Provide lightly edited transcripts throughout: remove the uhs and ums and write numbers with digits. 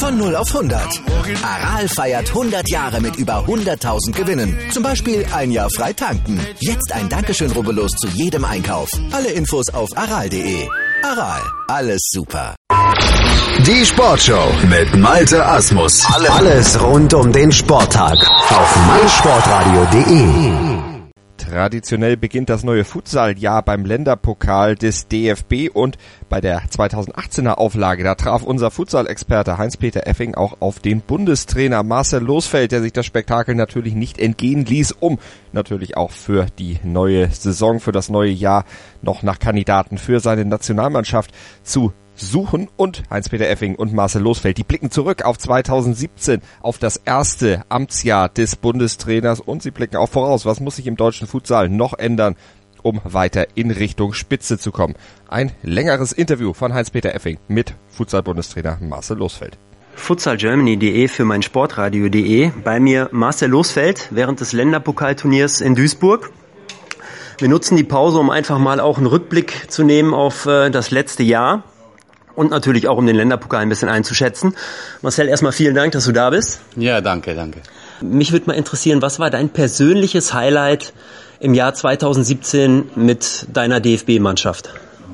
Von 0 auf 100. Aral feiert 100 Jahre mit über 100.000 Gewinnen. Zum Beispiel ein Jahr frei tanken. Jetzt ein Dankeschön, rubbellos zu jedem Einkauf. Alle Infos auf aral.de. Aral, alles super. Die Sportshow mit Malte Asmus. Alles rund um den Sporttag auf meinsportradio.de. Traditionell beginnt das neue Futsal-Jahr beim Länderpokal des DFB und bei der 2018er Auflage, da traf unser Futsal-Experte Heinz-Peter Effing auch auf den Bundestrainer Marcel Losfeld, der sich das Spektakel natürlich nicht entgehen ließ, um natürlich auch für die neue Saison, für das neue Jahr noch nach Kandidaten für seine Nationalmannschaft zu suchen. Und Heinz-Peter Effing und Marcel Losfeld, die blicken zurück auf 2017, auf das erste Amtsjahr des Bundestrainers, und sie blicken auch voraus, was muss sich im deutschen Futsal noch ändern, um weiter in Richtung Spitze zu kommen. Ein längeres Interview von Heinz-Peter Effing mit Futsal-Bundestrainer Marcel Losfeld. Futsalgermany.de für meinsportradio.de. Bei mir Marcel Losfeld während des Länderpokalturniers in Duisburg. Wir nutzen die Pause, um einfach mal auch einen Rückblick zu nehmen auf das letzte Jahr. Und natürlich auch, um den Länderpokal ein bisschen einzuschätzen. Marcel, erstmal vielen Dank, dass du da bist. Ja, danke. Mich würde mal interessieren, was war dein persönliches Highlight im Jahr 2017 mit deiner DFB-Mannschaft?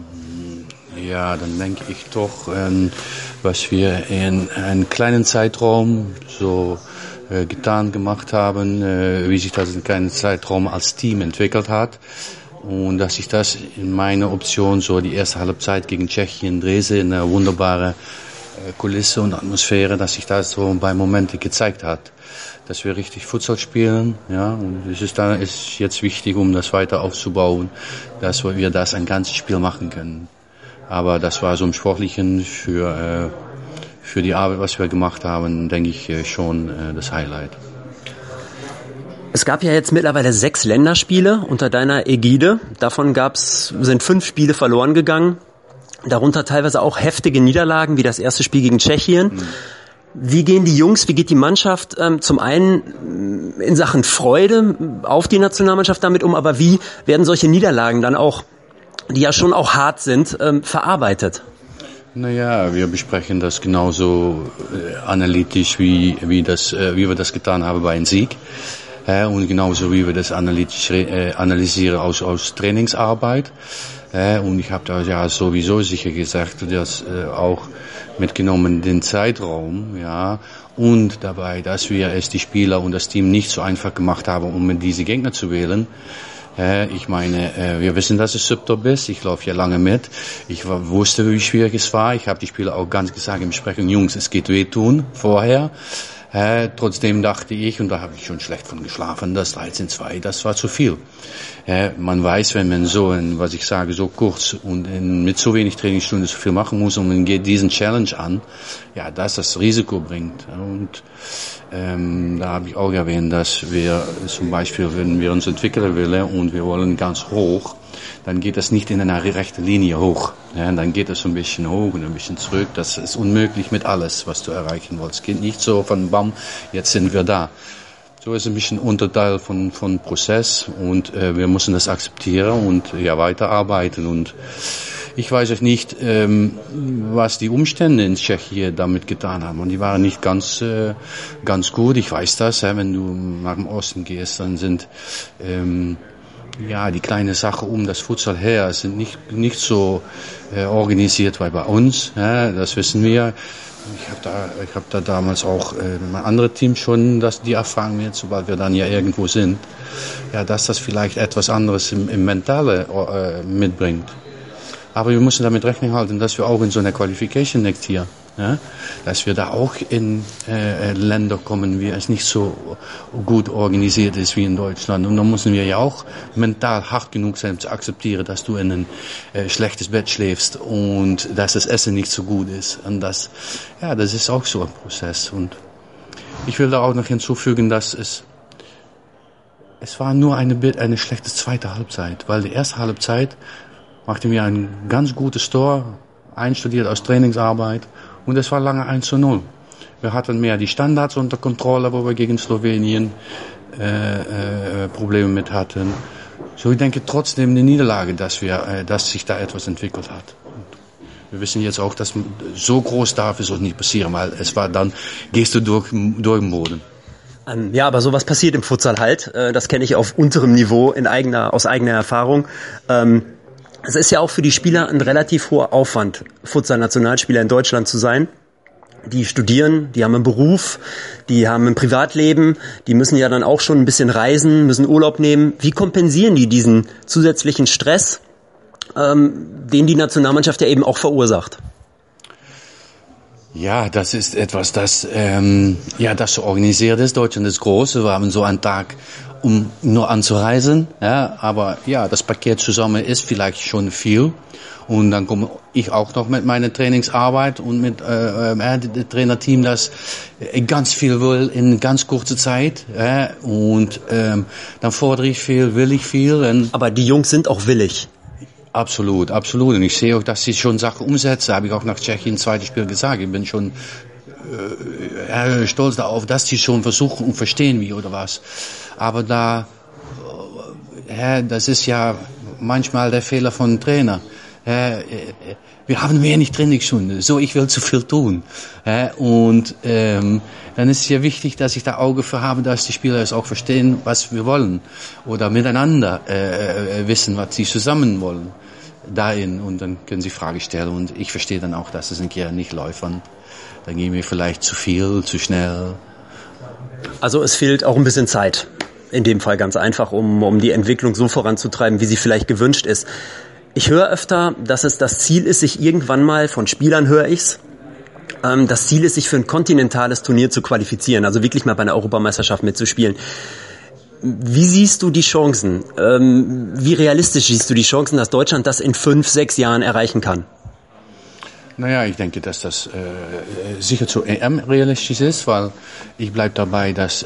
Ja, dann denke ich doch, was wir in einem kleinen Zeitraum so gemacht haben, wie sich das in einem kleinen Zeitraum als Team entwickelt hat. Und dass ich das in meiner Option, so die erste Halbzeit gegen Tschechien, Dresden, eine wunderbare Kulisse und Atmosphäre, dass sich das so bei Momenten gezeigt hat. Dass wir richtig Futsal spielen, ja, und es ist jetzt wichtig, um das weiter aufzubauen, dass wir das ein ganzes Spiel machen können. Aber das war so im Sportlichen für die Arbeit, was wir gemacht haben, denke ich schon das Highlight. Es gab ja jetzt mittlerweile 6 Länderspiele unter deiner Ägide. Davon sind 5 Spiele verloren gegangen. Darunter teilweise auch heftige Niederlagen, wie das erste Spiel gegen Tschechien. Wie gehen die Jungs, wie geht die Mannschaft zum einen in Sachen Freude auf die Nationalmannschaft damit um, aber wie werden solche Niederlagen dann auch, die ja schon auch hart sind, verarbeitet? Naja, wir besprechen das genauso analytisch, wie wir das getan haben bei einem Sieg. Und genauso wie wir das analytisch analysieren aus Trainingsarbeit. Und ich habe da ja sowieso sicher gesagt, dass auch mitgenommen den Zeitraum, ja, und dabei, dass wir es die Spieler und das Team nicht so einfach gemacht haben, um diese Gegner zu wählen. Ich meine, wir wissen, dass es Subtop ist. Ich laufe ja lange mit. Ich wusste, wie schwierig es war. Ich habe die Spieler auch ganz gesagt in Besprechung, Jungs, es geht wehtun vorher. Trotzdem dachte ich, und da habe ich schon schlecht von geschlafen, das 13-2, das war zu viel. Man weiß, wenn man so, was ich sage, so kurz und mit so wenig Trainingsstunden so viel machen muss und man geht diesen Challenge an, ja, dass das Risiko bringt. Und da habe ich auch erwähnt, dass wir zum Beispiel, wenn wir uns entwickeln wollen und wir wollen ganz hoch, dann geht das nicht in einer rechten Linie hoch. Ja, dann geht es ein bisschen hoch und ein bisschen zurück. Das ist unmöglich mit alles, was du erreichen willst. Es geht nicht so von bam, jetzt sind wir da. So ist ein bisschen Unterteil von Prozess und wir müssen das akzeptieren und ja weiterarbeiten. Und ich weiß auch nicht, was die Umstände in Tschechien damit getan haben. Und die waren nicht ganz gut. Ich weiß das, wenn du nach dem Osten gehst, dann sind die kleine Sache um das Futsal her sind nicht so organisiert wie bei uns. Ja, das wissen wir. Ich hab da damals auch mein anderes Team schon, dass die Erfahrung jetzt, sobald wir dann ja irgendwo sind, ja, dass das vielleicht etwas anderes im Mentale mitbringt. Aber wir müssen damit Rechnung halten, dass wir auch in so einer Qualification next year, ja, dass wir da auch in Länder kommen, wie es nicht so gut organisiert ist wie in Deutschland. Und dann müssen wir ja auch mental hart genug sein, zu akzeptieren, dass du in ein schlechtes Bett schläfst und dass das Essen nicht so gut ist. Und das ist auch so ein Prozess. Und ich will da auch noch hinzufügen, dass es war nur eine schlechte zweite Halbzeit, weil die erste Halbzeit machte mir ein ganz gutes Tor, einstudiert aus Trainingsarbeit, und es war lange 1:0. Wir hatten mehr die Standards unter Kontrolle, wo wir gegen Slowenien Probleme mit hatten. So, ich denke trotzdem die Niederlage, dass sich da etwas entwickelt hat. wir wissen jetzt auch, dass so groß darf es auch nicht passieren, weil es war dann, gehst du durch den Boden. Ja, aber sowas passiert im Futsal halt. Das kenne ich auf unterem Niveau aus eigener Erfahrung. Es ist ja auch für die Spieler ein relativ hoher Aufwand, Futsal-Nationalspieler in Deutschland zu sein. Die studieren, die haben einen Beruf, die haben ein Privatleben, die müssen ja dann auch schon ein bisschen reisen, müssen Urlaub nehmen. Wie kompensieren die diesen zusätzlichen Stress, den die Nationalmannschaft ja eben auch verursacht? Ja, das ist etwas, das so organisiert ist. Deutschland ist groß, wir haben so einen Tag, um nur anzureisen. Ja, aber ja, das Paket zusammen ist vielleicht schon viel. Und dann komme ich auch noch mit meiner Trainingsarbeit und mit dem Trainerteam, das ganz viel will in ganz kurzer Zeit. Und dann fordere ich viel, will ich viel. Aber die Jungs sind auch willig. Absolut, absolut. Und ich sehe auch, dass sie schon Sachen umsetzen. Habe ich auch nach Tschechien im zweiten Spiel gesagt. Ich bin schon stolz darauf, dass sie schon versuchen und verstehen, wie oder was. Aber das ist ja manchmal der Fehler von Trainer. Wir haben wenig Trainingsstunden, so ich will zu viel tun. Und dann ist es ja wichtig, dass ich da Auge für habe, dass die Spieler es auch verstehen, was wir wollen. Oder miteinander wissen, was sie zusammen wollen. Dahin. Und dann können sie Fragen stellen. Und ich verstehe dann auch, dass es ein Kehr nicht läuft. Dann gehen wir vielleicht zu viel, zu schnell. Also es fehlt auch ein bisschen Zeit. In dem Fall ganz einfach, um die Entwicklung so voranzutreiben, wie sie vielleicht gewünscht ist. Ich höre öfter, dass es das Ziel ist, sich irgendwann mal, von Spielern höre ich's, das Ziel ist, sich für ein kontinentales Turnier zu qualifizieren, also wirklich mal bei einer Europameisterschaft mitzuspielen. Wie siehst du die Chancen? Wie realistisch siehst du die Chancen, dass Deutschland das in 5-6 Jahren erreichen kann? Naja, ich denke, dass das sicher zur EM realistisch ist, weil ich bleibe dabei, dass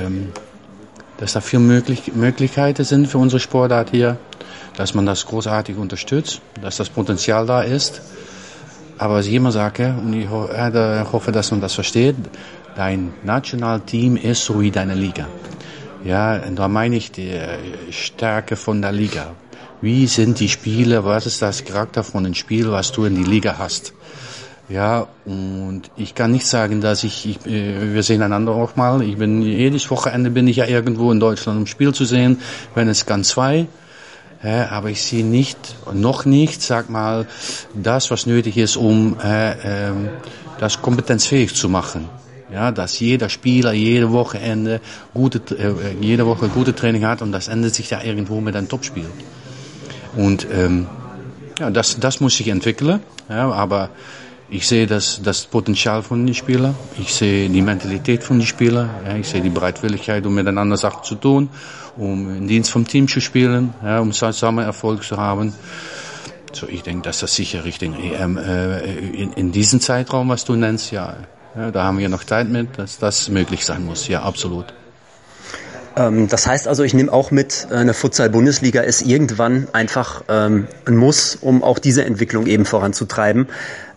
da viele Möglichkeiten sind für unsere Sportart hier. Dass man das großartig unterstützt, dass das Potenzial da ist. Aber was ich immer sage, und ich hoffe, dass man das versteht, dein Nationalteam ist so wie deine Liga. Ja, und da meine ich die Stärke von der Liga. Wie sind die Spiele, was ist das Charakter von dem Spiel, was du in die Liga hast? Ja, und ich kann nicht sagen, dass wir sehen einander auch mal. Jedes Wochenende bin ich ja irgendwo in Deutschland, um Spiel zu sehen, wenn es kann 2. Aber ich sehe noch nicht, sag mal, das, was nötig ist, um das kompetenzfähig zu machen. Ja, dass jeder Spieler jede Woche gute Training hat und das endet sich ja irgendwo mit einem Topspiel. Und das muss sich entwickeln. Ja, aber ich sehe das Potenzial von den Spielern, ich sehe die Mentalität von den Spielern, ich sehe die Bereitwilligkeit, um miteinander Sachen zu tun, um im Dienst vom Team zu spielen, um zusammen Erfolg zu haben. So, ich denke, dass das sicher Richtung EM in diesem Zeitraum, was du nennst, ja, da haben wir noch Zeit mit, dass das möglich sein muss, ja, absolut. Das heißt also, ich nehme auch mit, eine Futsal-Bundesliga ist irgendwann einfach ein Muss, um auch diese Entwicklung eben voranzutreiben.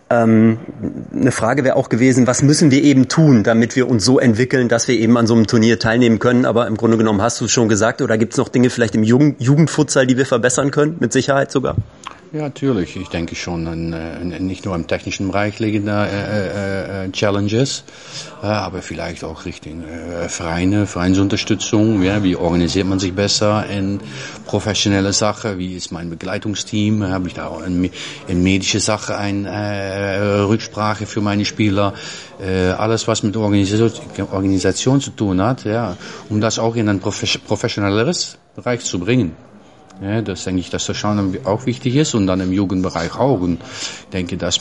Eine Frage wäre auch gewesen, was müssen wir eben tun, damit wir uns so entwickeln, dass wir eben an so einem Turnier teilnehmen können? Aber im Grunde genommen hast du es schon gesagt, oder gibt es noch Dinge vielleicht im Jugendfutsal, die wir verbessern können? Mit Sicherheit sogar. Ja, natürlich. Ich denke schon, nicht nur im technischen Bereich liegen da Challenges, aber vielleicht auch Richtung Vereinsunterstützung. Ja, wie organisiert man sich besser in professionelle Sachen? Wie ist mein Begleitungsteam? Habe ich da auch in medische Sachen eine Rücksprache für meine Spieler? Alles, was mit Organisation zu tun hat, ja, um das auch in ein professionelleres Bereich zu bringen. Ja, das denke ich, dass das schon auch wichtig ist und dann im Jugendbereich auch. Und ich denke, dass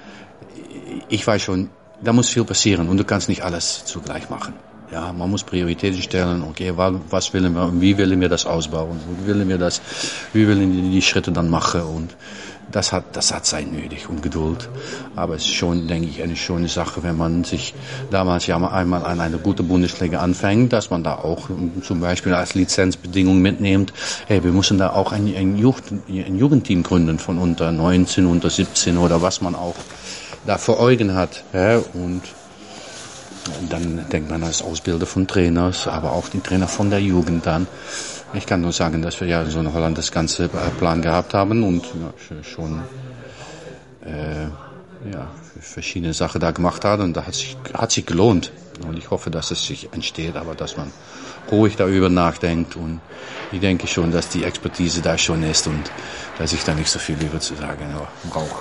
ich weiß schon, da muss viel passieren und du kannst nicht alles zugleich machen. Ja, man muss Prioritäten stellen. Okay, was wollen wir und wie wollen wir das ausbauen? Wie wollen wir die Schritte dann machen? Und das hat Zeit nötig und Geduld. Aber es ist schon, denke ich, eine schöne Sache, wenn man sich damals ja einmal an eine gute Bundesliga anfängt, dass man da auch zum Beispiel als Lizenzbedingung mitnimmt, hey, wir müssen da auch ein Jugendteam gründen von unter 19, unter 17 oder was man auch da vor Augen hat. Ja, und dann denkt man als Ausbilder von Trainers, aber auch die Trainer von der Jugend dann. Ich kann nur sagen, dass wir ja so in Holland das ganze Plan gehabt haben und ja, schon verschiedene Sachen da gemacht hat und da hat sich gelohnt. Und ich hoffe, dass es sich entsteht, aber dass man ruhig darüber nachdenkt und ich denke schon, dass die Expertise da schon ist und dass ich da nicht so viel über zu sagen brauche.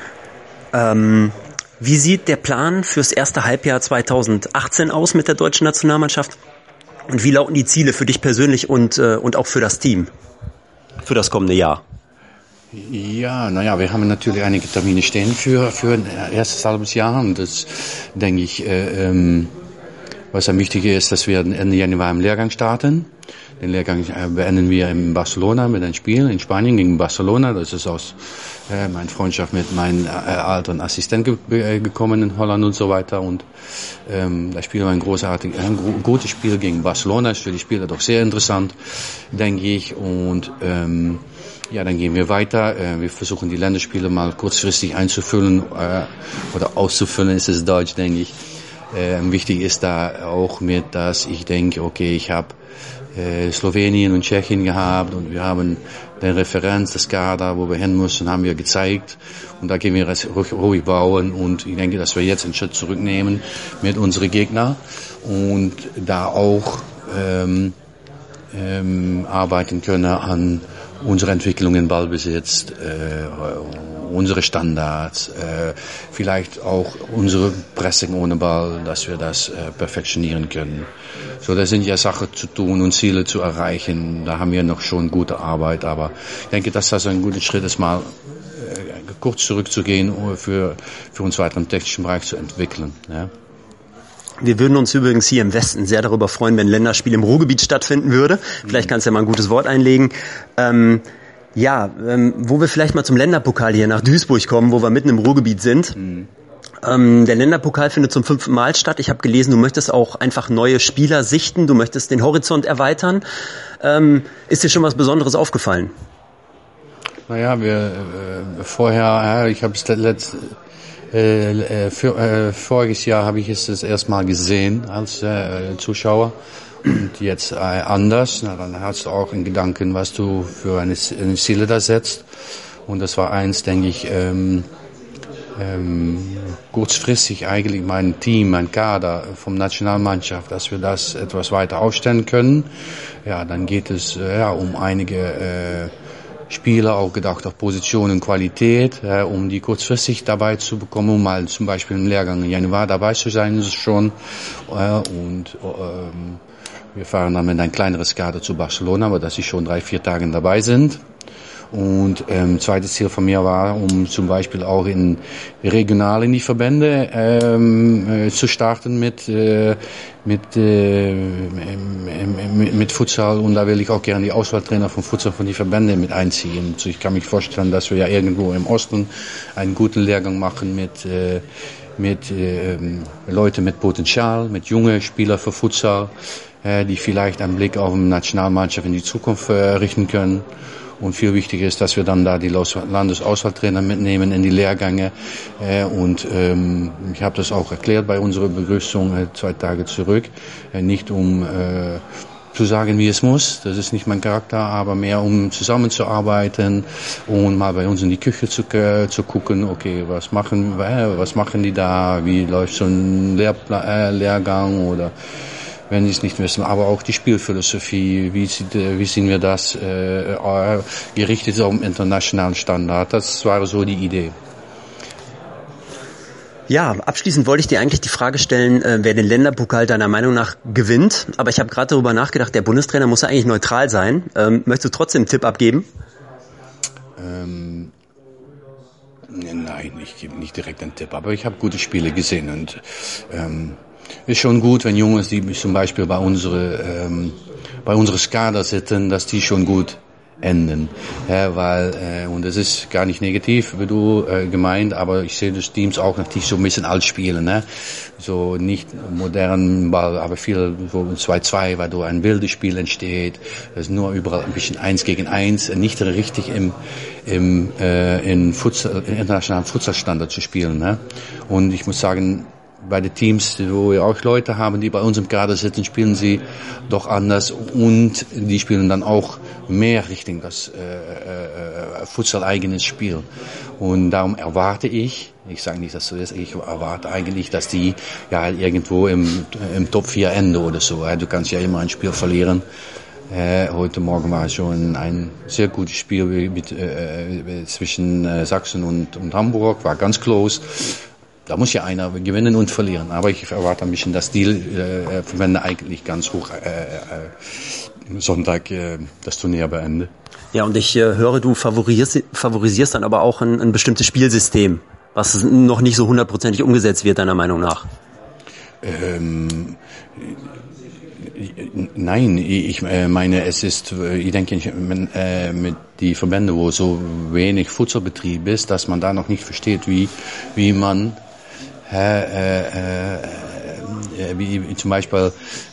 Wie sieht der Plan fürs erste Halbjahr 2018 aus mit der deutschen Nationalmannschaft? Und wie lauten die Ziele für dich persönlich und auch für das Team für das kommende Jahr? Ja, wir haben natürlich einige Termine stehen für ein erstes halbes Jahr und das denke ich, was am wichtigen ist, dass wir Ende Januar im Lehrgang starten. Den Lehrgang beenden wir in Barcelona mit einem Spiel in Spanien gegen Barcelona. Das ist aus meiner Freundschaft mit meinem alten Assistent gekommen in Holland und so weiter. Und da spielen wir ein gutes Spiel gegen Barcelona. Das ist für die Spieler doch sehr interessant, denke ich. Und dann gehen wir weiter. Wir versuchen die Länderspiele mal kurzfristig einzufüllen oder auszufüllen, ist es Deutsch, denke ich. Wichtig ist da auch dass ich denke, okay, ich habe Slowenien und Tschechien gehabt und wir haben den Referenz, das Kader, wo wir hin müssen, haben wir gezeigt und da gehen wir ruhig bauen und ich denke, dass wir jetzt einen Schritt zurücknehmen mit unseren Gegnern und da auch arbeiten können an unserer Entwicklung in Ballbesitz, unsere Standards, vielleicht auch unsere Pressing ohne Ball, dass wir das perfektionieren können. So, das sind ja Sachen zu tun und Ziele zu erreichen. Da haben wir noch schon gute Arbeit, aber ich denke, dass das ein guter Schritt ist, mal kurz zurückzugehen, für uns weiter im technischen Bereich zu entwickeln. Ja. Wir würden uns übrigens hier im Westen sehr darüber freuen, wenn Länderspiel im Ruhrgebiet stattfinden würde. Vielleicht kannst du ja mal ein gutes Wort einlegen. Wo wir vielleicht mal zum Länderpokal hier nach Duisburg kommen, wo wir mitten im Ruhrgebiet sind. Der Länderpokal findet zum 5. Mal statt. Ich habe gelesen, du möchtest auch einfach neue Spieler sichten, du möchtest den Horizont erweitern. Ist dir schon was Besonderes aufgefallen? Naja, ich habe es voriges Jahr habe ich es das erste Mal gesehen als Zuschauer. Und jetzt anders, dann hast du auch in Gedanken, was du für eine Ziele da setzt. Und das war eins, denke ich, kurzfristig eigentlich mein Team, mein Kader vom Nationalmannschaft, dass wir das etwas weiter aufstellen können. Ja, dann geht es um einige Spieler, auch gedacht auf Position und Qualität, um die kurzfristig dabei zu bekommen, um mal zum Beispiel im Lehrgang im Januar dabei zu sein, ist es schon. Wir fahren dann mit ein kleineres Kader zu Barcelona, aber dass sie schon 3-4 Tage dabei sind. Und zweites Ziel von mir war, um zum Beispiel auch regional in die Verbände zu starten mit Futsal. Und da will ich auch gerne die Auswahltrainer von Futsal von die Verbände mit einziehen. Also ich kann mich vorstellen, dass wir ja irgendwo im Osten einen guten Lehrgang machen mit Leuten mit Potenzial, mit junge Spieler für Futsal, die vielleicht einen Blick auf die Nationalmannschaft in die Zukunft richten können. Und viel wichtiger ist, dass wir dann da die Landesauswahltrainer mitnehmen in die Lehrgänge. Ich habe das auch erklärt bei unserer Begrüßung 2 Tage zurück. Nicht um zu sagen, wie es muss, das ist nicht mein Charakter, aber mehr um zusammenzuarbeiten und mal bei uns in die Küche zu gucken, okay, was machen die da, wie läuft so ein Lehrgang oder wenn sie es nicht wissen, aber auch die Spielphilosophie, wie sehen wir das, gerichtet auf den internationalen Standard, das war so die Idee. Ja, abschließend wollte ich dir eigentlich die Frage stellen, wer den Länderpokal deiner Meinung nach gewinnt, aber ich habe gerade darüber nachgedacht, der Bundestrainer muss ja eigentlich neutral sein. Möchtest du trotzdem einen Tipp abgeben? Nein, ich gebe nicht direkt einen Tipp, aber ich habe gute Spiele gesehen und ist schon gut, wenn Jungs, die zum Beispiel bei unserer Kader sitzen, dass die schon gut enden. Weil, und das ist gar nicht negativ, wie du gemeint, aber ich sehe das Teams auch natürlich so ein bisschen alt spielen. Ne? So nicht modernen Ball, aber viel so 2-2, weil da ein wildes Spiel entsteht. Das ist nur überall ein bisschen 1 gegen 1, nicht richtig im internationalen Futsalstandard zu spielen. Ne? Und ich muss sagen, bei den Teams, wo wir auch Leute haben, die bei uns im Kader sitzen, spielen sie doch anders und die spielen dann auch mehr Richtung das Futsal-eigenes Spiel. Und darum erwarte ich sage nicht, dass so ist, ich erwarte eigentlich, dass die ja irgendwo im Top 4 enden oder so. Du kannst ja immer ein Spiel verlieren. Heute Morgen war schon ein sehr gutes Spiel zwischen Sachsen und Hamburg, war ganz close. Da muss ja einer gewinnen und verlieren. Aber ich erwarte ein bisschen, dass die Verbände eigentlich ganz hoch Sonntag das Turnier beenden. Ja, und ich höre, du favorisierst dann aber auch ein bestimmtes Spielsystem, was noch nicht so hundertprozentig umgesetzt wird, deiner Meinung nach. Nein, ich meine, es ist, ich denke, mit die Verbände, wo so wenig Futsalbetrieb ist, dass man da noch nicht versteht, wie man wie zum Beispiel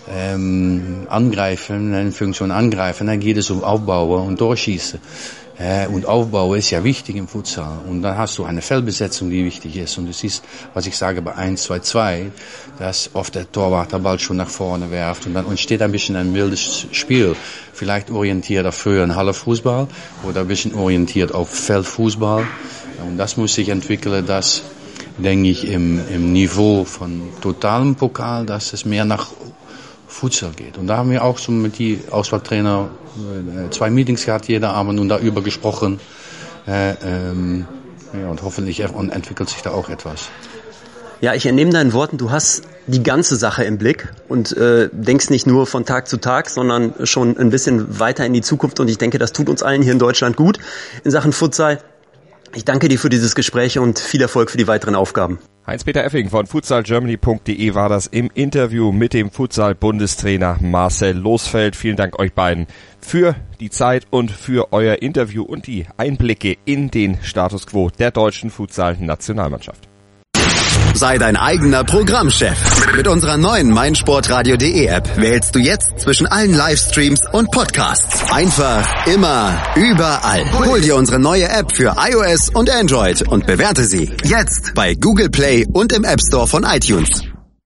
angreifen, eine Funktion angreifen, dann geht es um Aufbauen und Durchschießen. Und Aufbau ist ja wichtig im Futsal. Und dann hast du eine Feldbesetzung, die wichtig ist. Und du siehst, was ich sage bei 1-2-2, dass oft der Torwart den Ball schon nach vorne werft. Und dann entsteht ein bisschen ein wildes Spiel. Vielleicht orientiert auf früher ein Hallenfußball oder ein bisschen orientiert auf Feldfußball. Und das muss sich entwickeln, dass, denke ich, im Niveau von totalem Pokal, dass es mehr nach Futsal geht. Und da haben wir auch so mit die Auswahltrainer 2 Meetings gehabt, jeder Abend, und darüber gesprochen. Ja, und hoffentlich entwickelt sich da auch etwas. Ja, ich entnehme deinen Worten, du hast die ganze Sache im Blick und denkst nicht nur von Tag zu Tag, sondern schon ein bisschen weiter in die Zukunft. Und ich denke, das tut uns allen hier in Deutschland gut in Sachen Futsal. Ich danke dir für dieses Gespräch und viel Erfolg für die weiteren Aufgaben. Heinz-Peter Effing von futsalgermany.de war das im Interview mit dem Futsal-Bundestrainer Marcel Losfeld. Vielen Dank euch beiden für die Zeit und für euer Interview und die Einblicke in den Status Quo der deutschen Futsal-Nationalmannschaft. Sei dein eigener Programmchef. Mit unserer neuen meinsportradio.de App wählst du jetzt zwischen allen Livestreams und Podcasts. Einfach, immer, überall. Hol dir unsere neue App für iOS und Android und bewerte sie jetzt bei Google Play und im App Store von iTunes.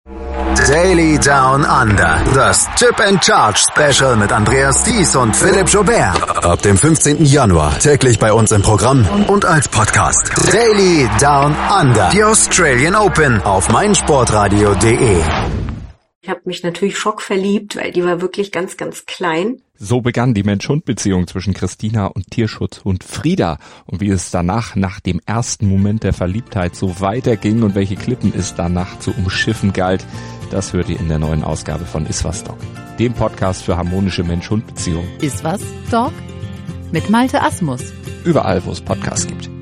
Daily Down Under. Das Chip and Charge Special mit Andreas Thies und Philipp Joubert. Ab dem 15. Januar täglich bei uns im Programm und als Podcast. Daily Down Under. Die Australian Open auf meinsportradio.de. Ich habe mich natürlich schockverliebt, weil die war wirklich ganz, ganz klein. So begann die Mensch-Hund-Beziehung zwischen Christina und Tierschutzhund Frieda. Und wie es danach, nach dem ersten Moment der Verliebtheit, so weiterging und welche Klippen es danach zu umschiffen galt, das hört ihr in der neuen Ausgabe von Iswas Dog, dem Podcast für harmonische Mensch-Hund-Beziehungen. Iswas Dog mit Malte Asmus. Überall, wo es Podcasts gibt.